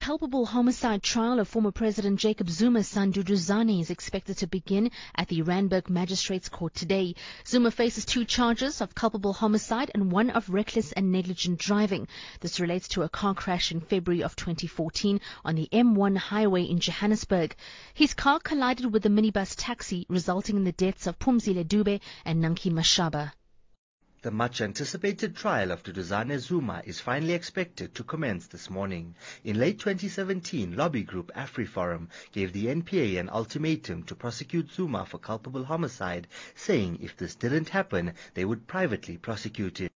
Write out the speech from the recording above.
culpable homicide trial of former President Jacob Zuma's son Duduzane is expected to begin at the Randburg Magistrates Court today. Zuma faces 2 charges of culpable homicide and 1 of reckless and negligent driving. This relates to a car crash in February of 2014 on the M1 highway in Johannesburg. His car collided with a minibus taxi, resulting in the deaths of Phumzile Dube and Nanki Mashaba. The much-anticipated trial of Duduzane Zuma is finally expected to commence this morning. In late 2017, lobby group AfriForum gave the NPA an ultimatum to prosecute Zuma for culpable homicide, saying if this didn't happen, they would privately prosecute him.